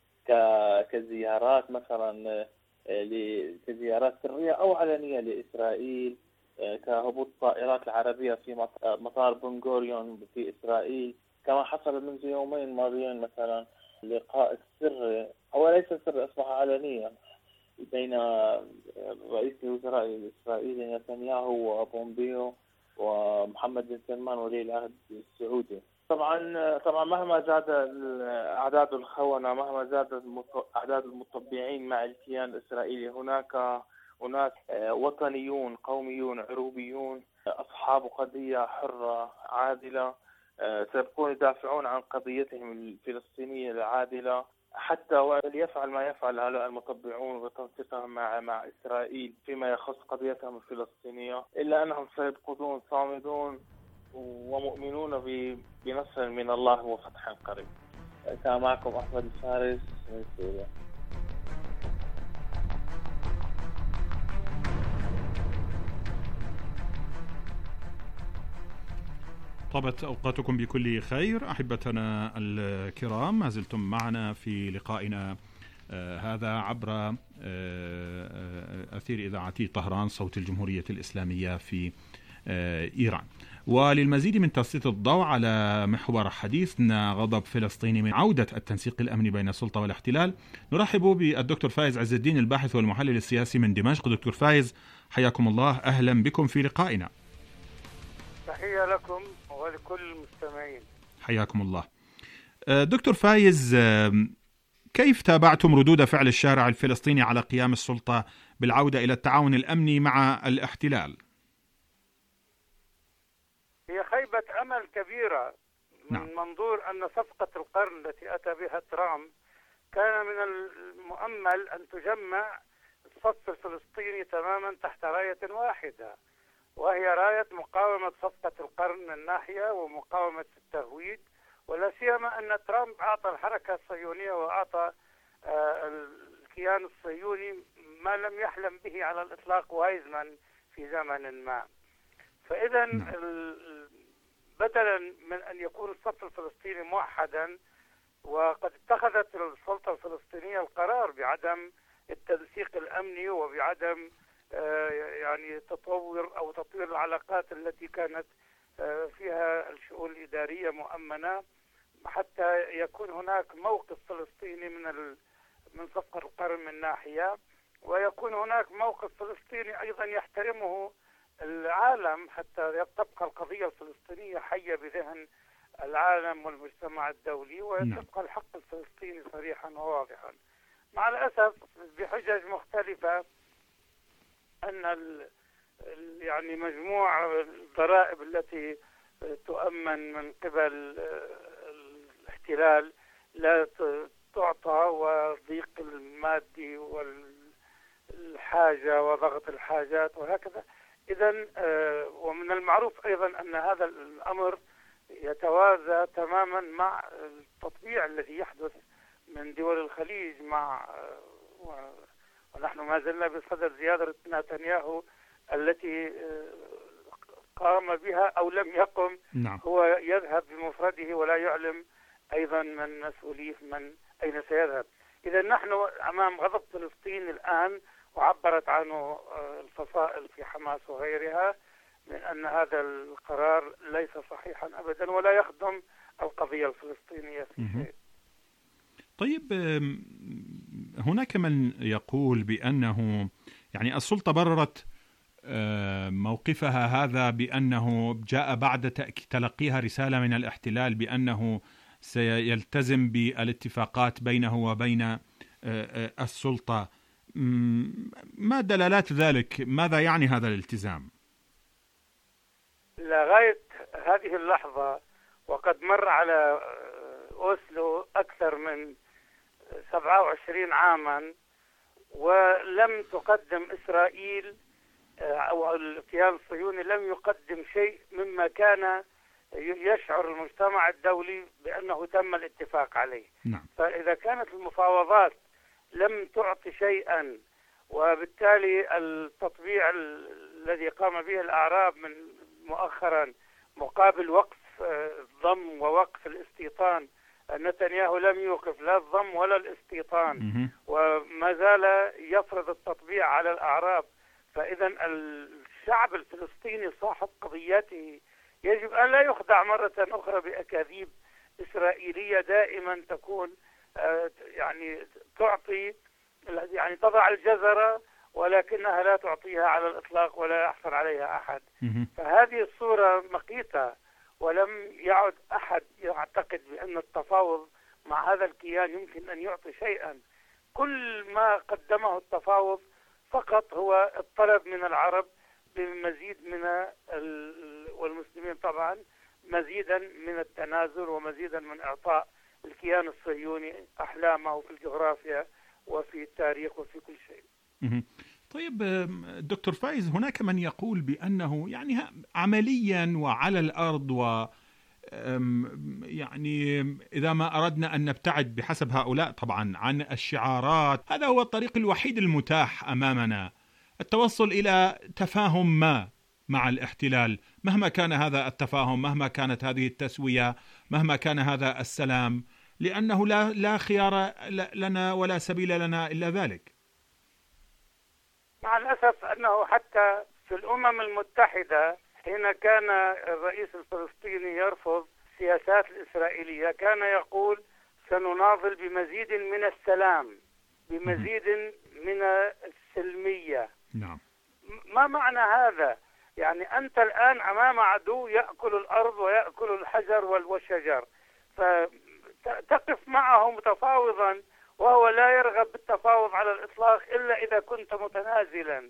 كزيارات مثلا كزيارات سرية أو علنية لإسرائيل، كهبوط طائرات العربية في مطار بن غوريون في إسرائيل، كما حصل منذ يومين ماضيين مثلا لقاء السر أو ليس سر أصبح علنيا بين رئيس الوزراء الإسرائيلي نتنياهو وبومبيو ومحمد بن سلمان ولي العهد السعودي. طبعا طبعا مهما زاد أعداد الخونة، مهما زاد أعداد المطبعين مع الكيان الإسرائيلي، هناك هناك وطنيون قوميون عروبيون أصحاب قضية حرة عادلة سيبقون يدافعون عن قضيتهم الفلسطينية العادلة حتى وليفعل ما يفعل هؤلاء المطبعون وتنسيقهم مع مع إسرائيل فيما يخص قضيتهم الفلسطينية، إلا أنهم سيبقون صامدون ومؤمنون بنصر من الله وفتح قريب. كان معكم أحمد الفارس من سوريا. طابت أوقاتكم بكل خير. أحبتنا الكرام، ما زلتم معنا في لقائنا آه هذا عبر آه آه أثير إذاعة طهران صوت الجمهورية الإسلامية في آه إيران. وللمزيد من تسليط الضوء على محور حديثنا غضب فلسطيني من عودة التنسيق الأمني بين السلطة والاحتلال، نرحب بالدكتور فايز عز الدين، الباحث والمحلل السياسي من دمشق. دكتور فايز، حياكم الله، أهلا بكم في لقائنا. تحية لكم ولكل المستمعين. حياكم الله. دكتور فايز، كيف تابعتم ردود فعل الشارع الفلسطيني على قيام السلطة بالعودة إلى التعاون الأمني مع الاحتلال؟ هي خيبة أمل كبيرة من نعم. منظور أن صفقة القرن التي أتى بها ترامب كان من المؤمل أن تجمع الصف الفلسطيني تماما تحت راية واحدة، وهي راية مقاومة صفقة القرن من ناحية ومقاومة التهويد، ولا سيما أن ترامب أعطى الحركة الصهيونية وأعطى الكيان الصهيوني ما لم يحلم به على الإطلاق وايزمان في زمن ما. فإذا بدلا من أن يكون الصف الفلسطيني موحدا، وقد اتخذت السلطة الفلسطينية القرار بعدم التنسيق الأمني وبعدم يعني تطور أو تطوير العلاقات التي كانت فيها الشؤون الإدارية مؤمنة، حتى يكون هناك موقف فلسطيني من من صفقة القرن من ناحية، ويكون هناك موقف فلسطيني أيضا يحترمه العالم، حتى تبقى القضية الفلسطينية حية بذهن العالم والمجتمع الدولي، ويبقى الحق الفلسطيني صريحا وواضحا. مع الأسف بحجج مختلفة أن ال يعني مجموع الضرائب التي تؤمن من قبل الاحتلال لا تعطى، وضيق المادي والحاجة وضغط الحاجات وهكذا. إذن ومن المعروف أيضا أن هذا الأمر يتوازى تماما مع التطبيع الذي يحدث من دول الخليج مع ونحن ما زلنا بصدد زيارة نتنياهو التي قام بها أو لم يقم. نعم. هو يذهب بمفرده ولا يعلم أيضا من مسؤوليه من أين سيذهب. إذا نحن أمام غضب فلسطين الآن، وعبرت عنه الفصائل في حماس وغيرها من أن هذا القرار ليس صحيحا أبدا ولا يخدم القضية الفلسطينية في شيء. طيب، هناك من يقول بأنه يعني السلطة بررت موقفها هذا بأنه جاء بعد تلقيها رسالة من الاحتلال بأنه سيلتزم بالاتفاقات بينه وبين السلطة. ما دلالات ذلك؟ ماذا يعني هذا الالتزام؟ لغاية هذه اللحظة وقد مر على أوسلو أكثر من سبعة وعشرين عاما، ولم تقدم إسرائيل أو الكيان الصهيوني لم يقدم شيء مما كان يشعر المجتمع الدولي بأنه تم الاتفاق عليه. نعم. فإذا كانت المفاوضات لم تعطي شيئا، وبالتالي التطبيع الذي قام به الأعراب من مؤخرا مقابل وقف الضم ووقف الاستيطان، نتنياهو لم يوقف لا الضم ولا الاستيطان، وما زال يفرض التطبيع على الأعراب. فإذا الشعب الفلسطيني صاحب قضيته يجب أن لا يخدع مرة أخرى بأكاذيب إسرائيلية دائما تكون يعني تعطي يعني تضع الجزرة ولكنها لا تعطيها على الإطلاق ولا يحصل عليها أحد. فهذه الصورة مقيتة، ولم يعد أحد يعتقد بأن التفاوض مع هذا الكيان يمكن أن يعطي شيئا. كل ما قدمه التفاوض فقط هو الطلب من العرب بمزيد من والمسلمين طبعا مزيدا من التنازل ومزيدا من إعطاء الكيان الصهيوني أحلامه في الجغرافيا وفي التاريخ وفي كل شيء. طيب دكتور فايز، هناك من يقول بأنه يعني عمليا وعلى الأرض و يعني إذا ما أردنا أن نبتعد بحسب هؤلاء طبعا عن الشعارات، هذا هو الطريق الوحيد المتاح أمامنا، التوصل إلى تفاهم ما مع الاحتلال، مهما كان هذا التفاهم، مهما كانت هذه التسوية، مهما كان هذا السلام، لأنه لا لا خيار لنا ولا سبيل لنا إلا ذلك. مع الأسف أنه حتى في الأمم المتحدة حين كان الرئيس الفلسطيني يرفض السياسات الإسرائيلية كان يقول سنناضل بمزيد من السلام، بمزيد من السلمية. نعم. ما معنى هذا؟ يعني أنت الآن أمام عدو يأكل الأرض ويأكل الحجر والشجر، فتقف معه متفاوضا وهو لا يرغب بالتفاوض على الإطلاق إلا إذا كنت متنازلا.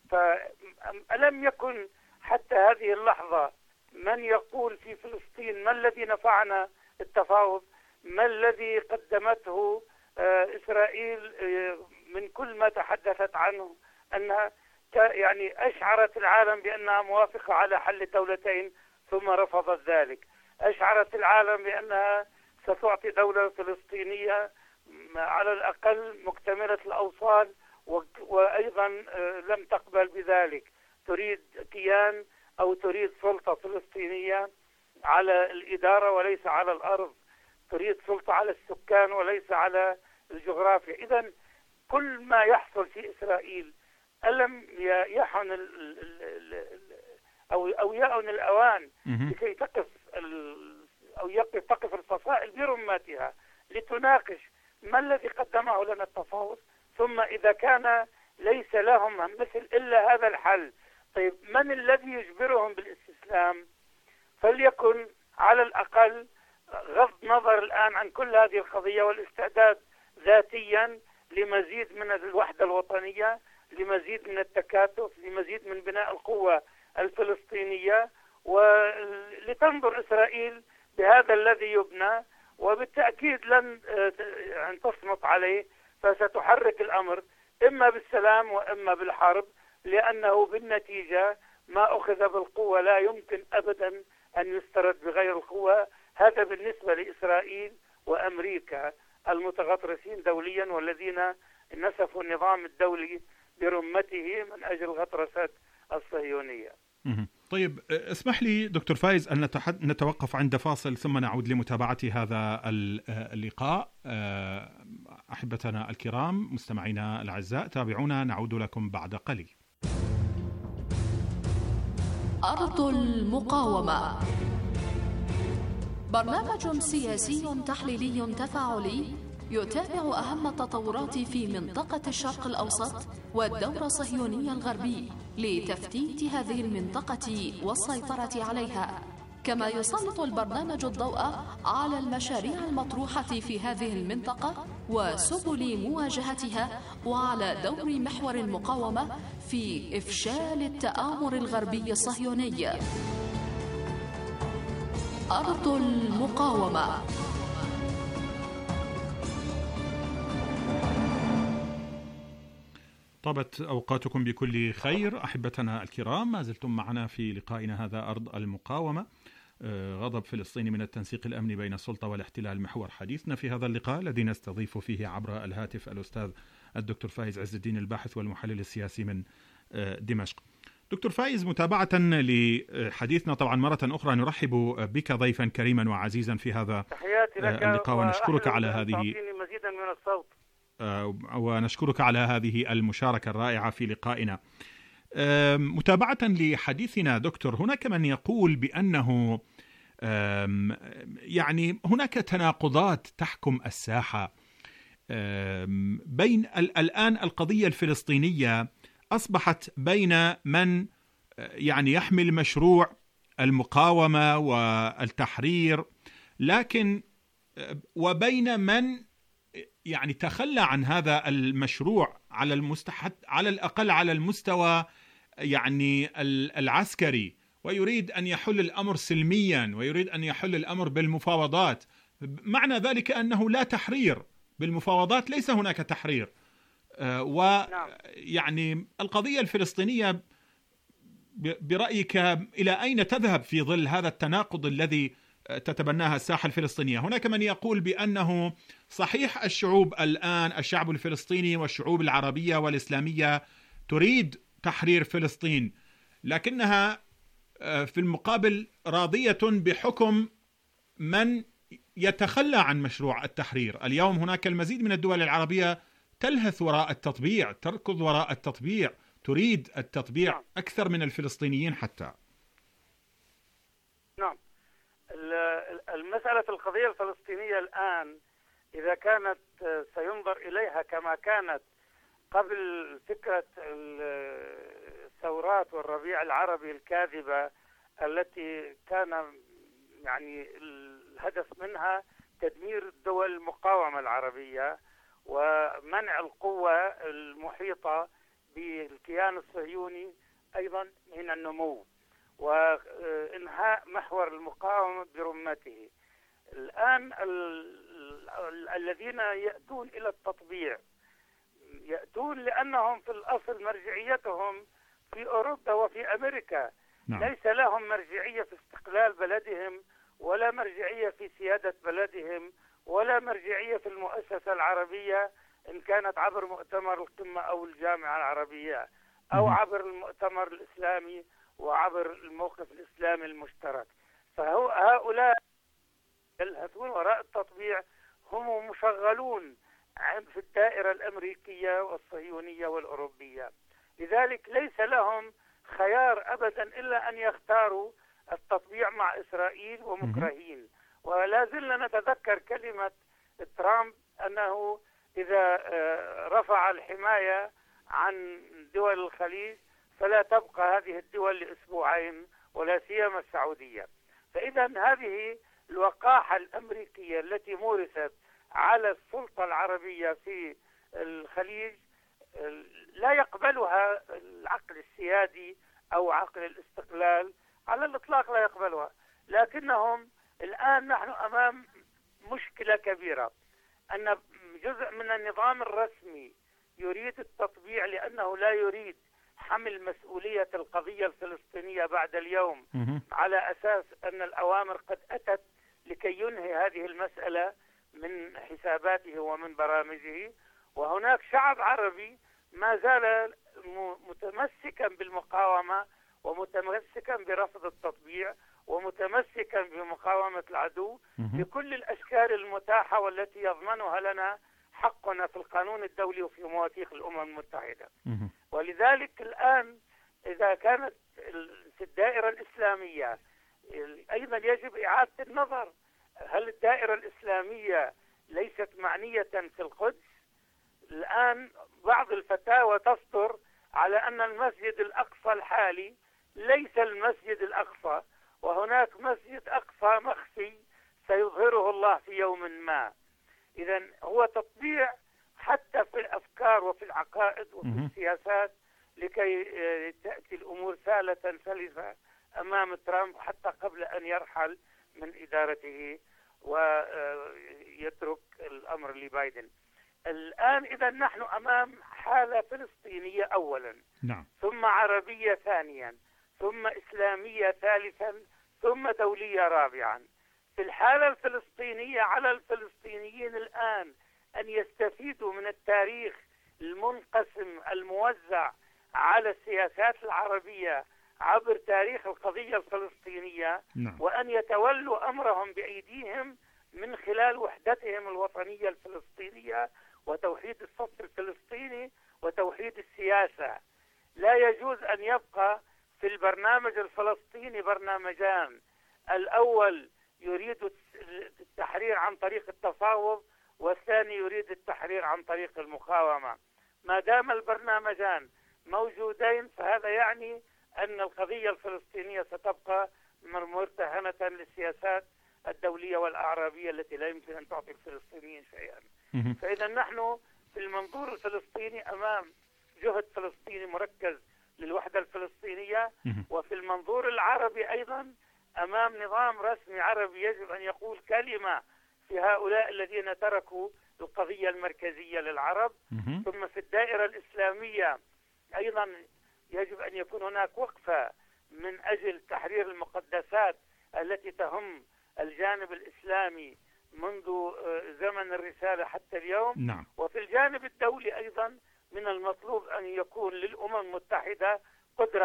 فألم يكن حتى هذه اللحظة من يقول في فلسطين ما الذي نفعنا التفاوض؟ ما الذي قدمته إسرائيل من كل ما تحدثت عنه؟ أنها يعني أشعرت العالم بأنها موافقة على حل دولتين ثم رفضت ذلك، أشعرت العالم بأنها ستعطي دولة فلسطينية على الأقل مكتملة الأوصال وأيضا لم تقبل بذلك، تريد كيان أو تريد سلطة فلسطينية على الإدارة وليس على الأرض، تريد سلطة على السكان وليس على الجغرافيا. إذن كل ما يحصل في إسرائيل ألم يحن ال ال أو أو يأن الأوان لكي تقف أو يقف تقف الفصائل برمتها لتناقش ما الذي قدمه لنا التفاوض، ثم إذا كان ليس لهم مثل إلا هذا الحل، طيب من الذي يجبرهم بالاستسلام؟ فليكن على الأقل غض نظر الآن عن كل هذه القضية والاستعداد ذاتيا لمزيد من الوحدة الوطنية، لمزيد من التكاتف، لمزيد من بناء القوة الفلسطينية، ولتنظر إسرائيل بهذا الذي يبنى، وبالتأكيد لن تصمت عليه، فستحرك الأمر إما بالسلام وإما بالحرب، لأنه بالنتيجة ما أخذ بالقوة لا يمكن أبدا أن يسترد بغير القوة. هذا بالنسبة لإسرائيل وأمريكا المتغطرسين دوليا والذين نسفوا النظام الدولي برمته من أجل غطرسة الصهيونية. طيب اسمح لي دكتور فايز أن نتوقف عند فاصل ثم نعود لمتابعة هذا اللقاء. أحبتنا الكرام مستمعينا الأعزاء تابعونا، نعود لكم بعد قليل. أرض المقاومة، برنامج سياسي تحليلي تفاعلي يتابع أهم التطورات في منطقة الشرق الأوسط والدور الصهيوني الغربي لتفتيت هذه المنطقة والسيطرة عليها، كما يسلط البرنامج الضوء على المشاريع المطروحة في هذه المنطقة وسبل مواجهتها، وعلى دور محور المقاومة في إفشال التآمر الغربي الصهيوني. أرض المقاومة. طابت أوقاتكم بكل خير أحبتنا الكرام، ما زلتم معنا في لقائنا هذا أرض المقاومة. غضب فلسطيني من التنسيق الأمني بين السلطة والاحتلال محور حديثنا في هذا اللقاء الذي نستضيف فيه عبر الهاتف الأستاذ الدكتور فايز عز الدين الباحث والمحلل السياسي من دمشق. دكتور فايز، متابعة لحديثنا طبعا مرة أخرى نرحب بك ضيفا كريما وعزيزا في هذا اللقاء، ونشكرك على هذه مزيدا من الصوت ونشكرك على هذه المشاركة الرائعة في لقائنا. متابعة لحديثنا دكتور، هناك من يقول بأنه يعني هناك تناقضات تحكم الساحة بين الآن القضية الفلسطينية أصبحت بين من يعني يحمل مشروع المقاومة والتحرير، لكن وبين من يعني تخلى عن هذا المشروع على المستحد على الأقل على المستوى يعني العسكري، ويريد أن يحل الأمر سلميا ويريد أن يحل الأمر بالمفاوضات. معنى ذلك أنه لا تحرير بالمفاوضات، ليس هناك تحرير. ويعني القضية الفلسطينية برأيك إلى أين تذهب في ظل هذا التناقض الذي تتبناها الساحة الفلسطينية؟ هناك من يقول بأنه صحيح الشعوب الآن، الشعب الفلسطيني والشعوب العربية والإسلامية تريد تحرير فلسطين، لكنها في المقابل راضية بحكم من يتخلى عن مشروع التحرير. اليوم هناك المزيد من الدول العربية تلهث وراء التطبيع، تركض وراء التطبيع، تريد التطبيع أكثر من الفلسطينيين حتى. نعم، المسألة القضية الفلسطينية الآن إذا كانت سينظر إليها كما كانت قبل فكرة الثورات والربيع العربي الكاذبة التي كان يعني الهدف منها تدمير دول المقاومة العربية ومنع القوة المحيطة بالكيان الصهيوني أيضا من النمو وإنهاء محور المقاومة برمته. الآن الذين يأتون إلى التطبيع يأتون لأنهم في الأصل مرجعيتهم في أوروبا وفي أمريكا. نعم. ليس لهم مرجعية في استقلال بلدهم ولا مرجعية في سيادة بلدهم ولا مرجعية في المؤسسة العربية إن كانت عبر مؤتمر القمة أو الجامعة العربية أو عبر المؤتمر الإسلامي وعبر الموقف الإسلامي المشترك. فهؤلاء يلهثون وراء التطبيع هم مشغلون في الدائرة الأمريكية والصهيونية والأوروبية، لذلك ليس لهم خيار أبدا إلا أن يختاروا التطبيع مع إسرائيل ومكرهين. ولا زلنا نتذكر كلمة ترامب أنه إذا رفع الحماية عن دول الخليج فلا تبقى هذه الدول لأسبوعين ولا سيما السعودية. فإذا هذه الوقاحة الأمريكية التي مورست على السلطة العربية في الخليج لا يقبلها العقل السيادي أو عقل الاستقلال على الإطلاق، لا يقبلها. لكنهم الآن نحن أمام مشكلة كبيرة، أن جزء من النظام الرسمي يريد التطبيع لأنه لا يريد حمل مسؤولية القضية الفلسطينية بعد اليوم على أساس أن الأوامر قد أتت لكي ينهي هذه المسألة من حساباته ومن برامجه. وهناك شعب عربي ما زال متمسكا بالمقاومة ومتمسكا برفض التطبيع ومتمسكا بمقاومة العدو بكل الأشكال المتاحة والتي يضمنها لنا حقنا في القانون الدولي وفي مواثيق الأمم المتحدة. ولذلك الآن إذا كانت في الدائرة الإسلامية أيضا يجب إعادة النظر، هل الدائرة الإسلامية ليست معنية في القدس؟ الآن بعض الفتاوى تصدر على أن المسجد الأقصى الحالي ليس المسجد الأقصى، وهناك مسجد أقصى مخفي سيظهره الله في يوم ما. إذا هو تطبيع حتى في الأفكار وفي العقائد وفي السياسات لكي تأتي الأمور سالة سلسة أمام ترامب حتى قبل أن يرحل من إدارته ويترك الأمر لبايدن. الآن إذا نحن أمام حالة فلسطينية أولا، نعم. ثم عربية ثانيا، ثم إسلامية ثالثا، ثم دولية رابعا. في الحالة الفلسطينية على الفلسطينيين الآن أن يستفيدوا من التاريخ المنقسم الموزع على السياسات العربية عبر تاريخ القضية الفلسطينية، نعم. وأن يتولوا أمرهم بأيديهم من خلال وحدتهم الوطنية الفلسطينية وتوحيد الصف الفلسطيني وتوحيد السياسة. لا يجوز أن يبقى في البرنامج الفلسطيني برنامجان، الأول يريد التحرير عن طريق التفاوض والثاني يريد التحرير عن طريق المقاومة. ما دام البرنامجان موجودين فهذا يعني أن القضية الفلسطينية ستبقى مرتهنة للسياسات الدولية والأعرابية التي لا يمكن أن تعطي الفلسطينيين شيئا. فإذا نحن في المنظور الفلسطيني أمام جهد فلسطيني مركز للوحدة الفلسطينية، وفي المنظور العربي أيضا أمام نظام رسمي عربي يجب أن يقول كلمة في هؤلاء الذين تركوا القضية المركزية للعرب. ثم في الدائرة الإسلامية أيضا يجب أن يكون هناك وقفة من أجل تحرير المقدسات التي تهم الجانب الإسلامي منذ زمن الرسالة حتى اليوم، نعم. وفي الجانب الدولي أيضا من المطلوب أن يكون للأمم المتحدة قدرة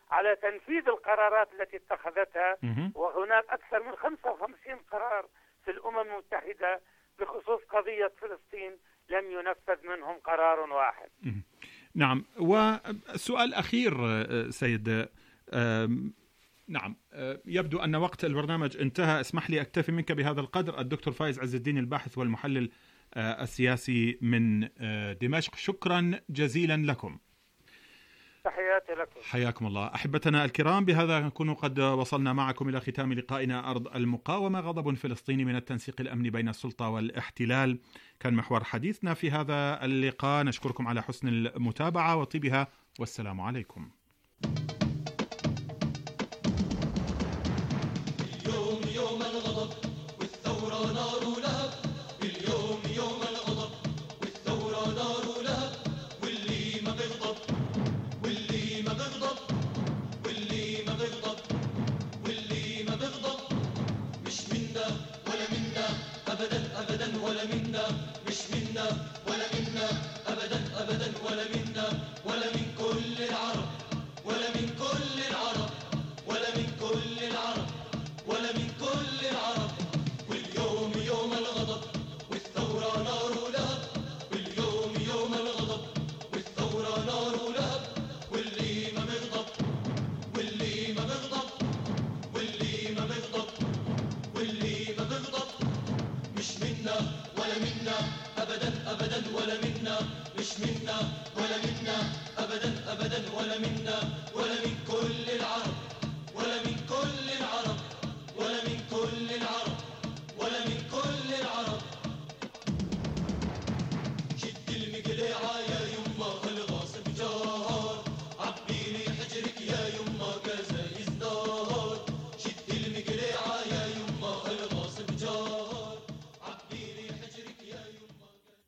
على تنفيذ القرارات التي اتخذتها، وهناك أكثر من خمسة وخمسين قرار في الأمم المتحدة بخصوص قضية فلسطين لم ينفذ منهم قرار واحد. نعم. والسؤال الأخير سيد، نعم يبدو أن وقت البرنامج انتهى، اسمح لي أكتفي منك بهذا القدر. الدكتور فايز عز الدين، الباحث والمحلل السياسي من دمشق، شكرا جزيلا لكم. تحياتي لكم. حياكم الله. أحبتنا الكرام، بهذا نكون قد وصلنا معكم إلى ختام لقائنا أرض المقاومة، غضب فلسطيني من التنسيق الأمني بين السلطة والاحتلال كان محور حديثنا في هذا اللقاء. نشكركم على حسن المتابعة وطيبها، والسلام عليكم. اليوم يوم الغضب والثورة نار ولهب، اليوم يوم الغضب والثورة نار ولهب، واللي ما بيغضب واللي ما بيغضب واللي ما بيغضب واللي ما بيغضب مش منا ولا منا أبدا أبدا ولا منا، مش منا ولا منا أبدا أبدا ولا منا، ولا من كل العرب ولا من كل العرب ولا من كل العرب ولا من كل العرب. واليوم يوم الغضب والثورة نار ولهب، واليوم يوم الغضب والثورة نار ولهب، واللي ما بيغضب واللي ما بيغضب واللي ما بيغضب واللي ما بيغضب مش منا ولا منا أبدا أبدا ولا منا، مش منا ولا منا أبدا أبدا ولا منا، ولا من كل العرب ولا من كل العرب ولا من كل العرب ولا من كل العرب. شد المقلعة يا يما الغاصب جار، عبيلي حجرك يا يما كذا يزداد، شد المقلعة يا يما الغاصب جار، عبيلي حجرك يا يما.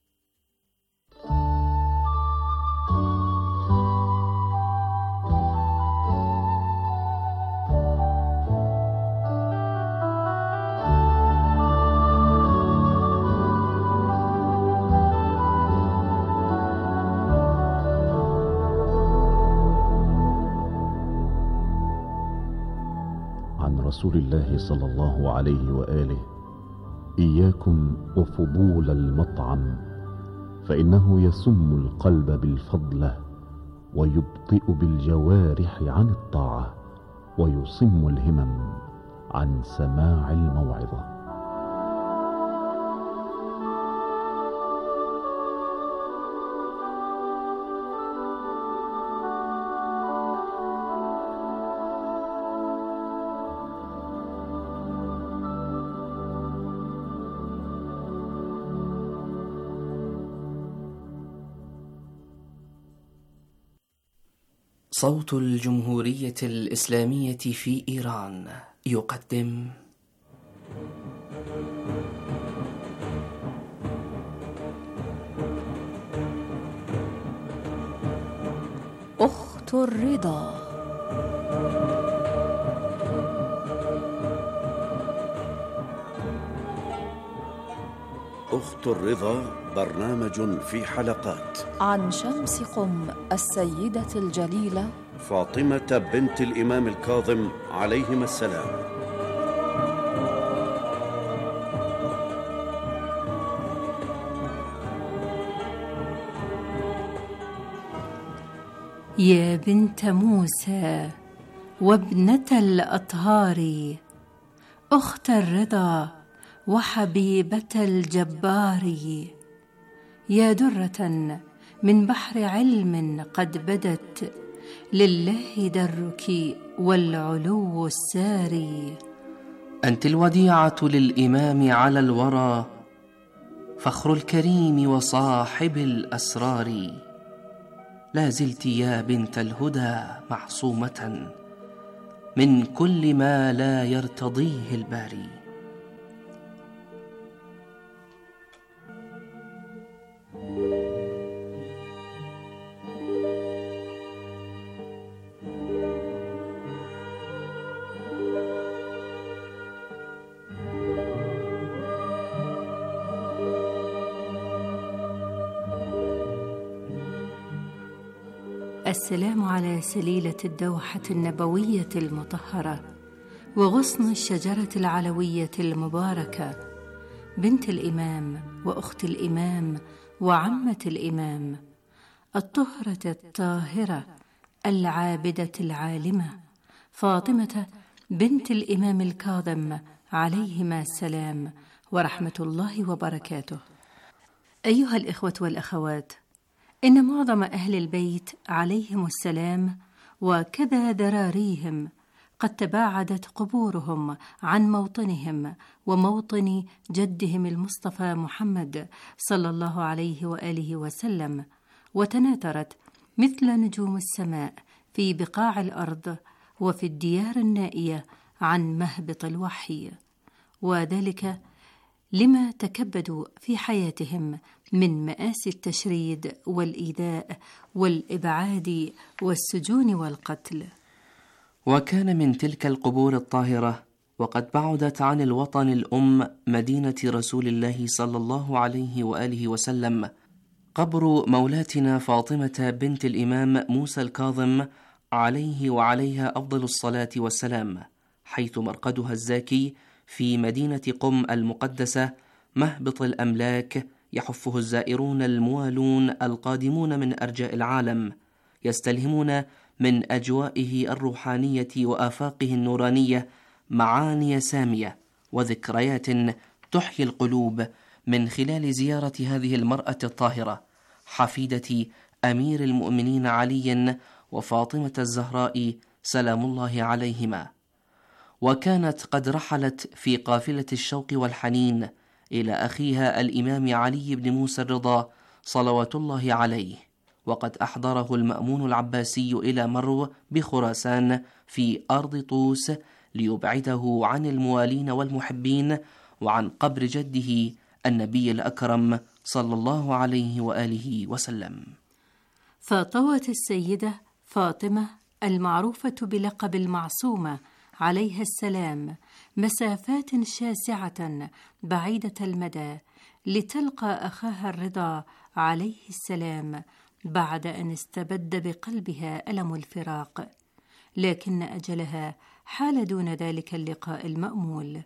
رسول الله صلى الله عليه وآله: إياكم وفضول المطعم، فإنه يسم القلب بالفضلة ويبطئ بالجوارح عن الطاعة ويصم الهمم عن سماع الموعظة. صوت الجمهورية الإسلامية في إيران يقدم أخت الرضا. أخت الرضا برنامج في حلقات عن شمس قم السيدة الجليلة فاطمة بنت الإمام الكاظم عليهما السلام. يا بنت موسى وابنة الأطهار، أخت الرضا وحبيبة الجبار، يا درة من بحر علم قد بدت، لله درك والعلو الساري. أنت الوديعة للإمام على الورى، فخر الكريم وصاحب الأسرار، لا زلت يا بنت الهدى معصومة من كل ما لا يرتضيه الباري. السلام على سليلة الدوحة النبوية المطهرة وغصن الشجرة العلوية المباركة، بنت الإمام وأخت الإمام وعمة الإمام، الطهرة الطاهرة العابدة العالمة، فاطمة بنت الإمام الكاظم عليهما السلام ورحمة الله وبركاته. أيها الإخوة والأخوات، إن معظم أهل البيت عليهم السلام وكذا ذراريهم قد تباعدت قبورهم عن موطنهم وموطن جدهم المصطفى محمد صلى الله عليه وآله وسلم، وتناثرت مثل نجوم السماء في بقاع الأرض وفي الديار النائية عن مهبط الوحي، وذلك لما تكبدوا في حياتهم من مآسي التشريد والإيذاء والإبعاد والسجون والقتل. وكان من تلك القبور الطاهرة وقد بعدت عن الوطن الأم مدينة رسول الله صلى الله عليه وآله وسلم قبر مولاتنا فاطمة بنت الإمام موسى الكاظم عليه وعليها أفضل الصلاة والسلام، حيث مرقدها الزاكي في مدينة قم المقدسة مهبط الأملاك، يحفه الزائرون الموالون القادمون من أرجاء العالم، يستلهمون من أجوائه الروحانية وآفاقه النورانية معاني سامية وذكريات تحيي القلوب من خلال زيارة هذه المرأة الطاهرة حفيدة أمير المؤمنين علي وفاطمة الزهراء سلام الله عليهما. وكانت قد رحلت في قافلة الشوق والحنين إلى أخيها الإمام علي بن موسى الرضا صلوات الله عليه، وقد أحضره المأمون العباسي إلى مرو بخراسان في أرض طوس ليبعده عن الموالين والمحبين وعن قبر جده النبي الأكرم صلى الله عليه وآله وسلم. فطوت السيدة فاطمة المعروفة بلقب المعصومة عليها السلام مسافات شاسعة بعيدة المدى لتلقى أخاها الرضا عليه السلام بعد أن استبد بقلبها ألم الفراق، لكن أجلها حال دون ذلك اللقاء المأمول،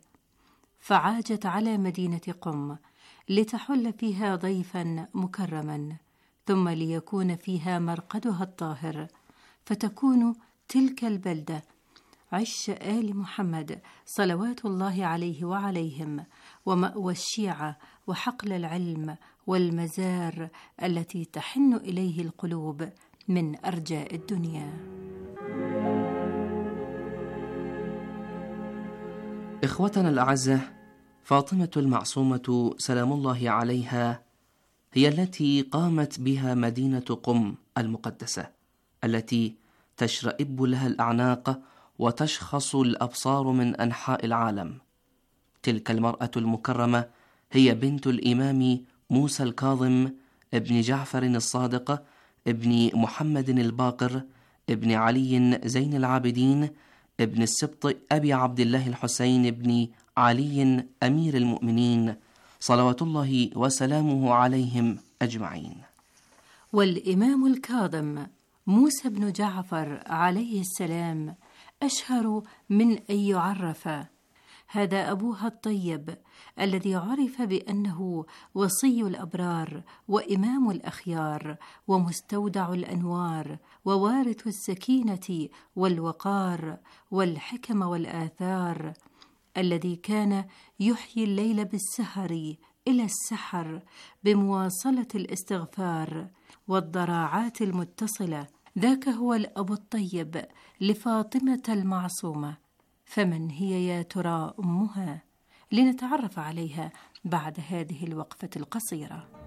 فعاجت على مدينة قم لتحل فيها ضيفا مكرما، ثم ليكون فيها مرقدها الطاهر، فتكون تلك البلدة عش آل محمد صلوات الله عليه وعليهم ومأوى الشيعة وحقل العلم والمزار التي تحن إليه القلوب من أرجاء الدنيا. إخوتنا الأعزة، فاطمة المعصومة سلام الله عليها هي التي قامت بها مدينة قم المقدسة، التي تشرئب لها الأعناق وتشخص الأبصار من أنحاء العالم. تلك المرأة المكرمة هي بنت الإمام موسى الكاظم ابن جعفر الصادق ابن محمد الباقر ابن علي زين العابدين ابن السبط أبي عبد الله الحسين ابن علي أمير المؤمنين صلوات الله وسلامه عليهم أجمعين. والإمام الكاظم موسى بن جعفر عليه السلام أشهر من أن يعرف. هذا أبوها الطيب الذي عرف بأنه وصي الأبرار وإمام الأخيار ومستودع الأنوار ووارث السكينة والوقار والحكم والآثار، الذي كان يحيي الليل بالسهر إلى السحر بمواصلة الاستغفار والضراعات المتصلة. ذاك هو الأب الطيب لفاطمة المعصومة. فمن هي يا ترى أمها؟ لنتعرف عليها بعد هذه الوقفة القصيرة.